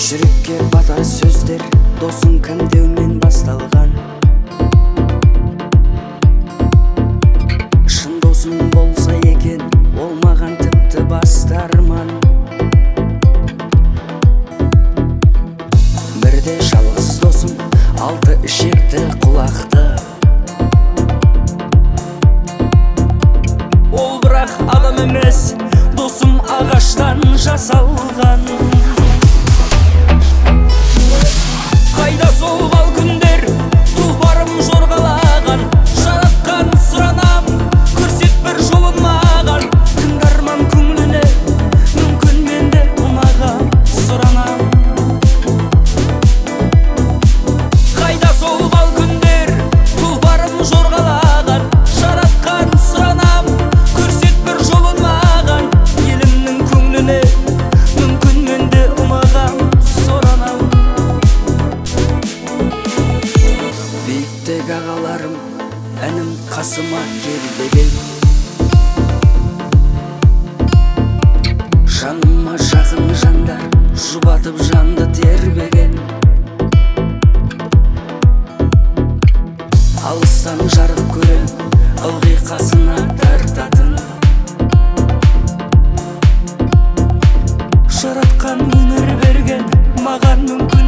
жүрекке батар сөздер досың кім деумен басталған. Шын досың болса екен, ол маған тіпті бастарман. Бірде жалғыз досым, алты ішекті құлақты. Ол бірақ адам емес, досым ағаштан жасалған. Қайда сол бал күндер, тұлпарым жорғалаған. Жаратқан сұранам, көрсет бір жолын маған. Тыңдарман көңіліне, мүмкін менде ұнаған сұранам. Қайда сол бал күндер, тұлпарым жорғалаған. Жаратқан сұранам, көрсет бір жолын маған. Елімнің көңіліне, мүмкін менде ұнаған сұранам. Биіктегі ағаларым, әнім қасыма келбеген. Жаныма жақын жандар, жұбатып жанды тербеген. Алыстан жарық көрем, ылғи қасына тартатын. Жаратқан өмір берген, маған мүмкін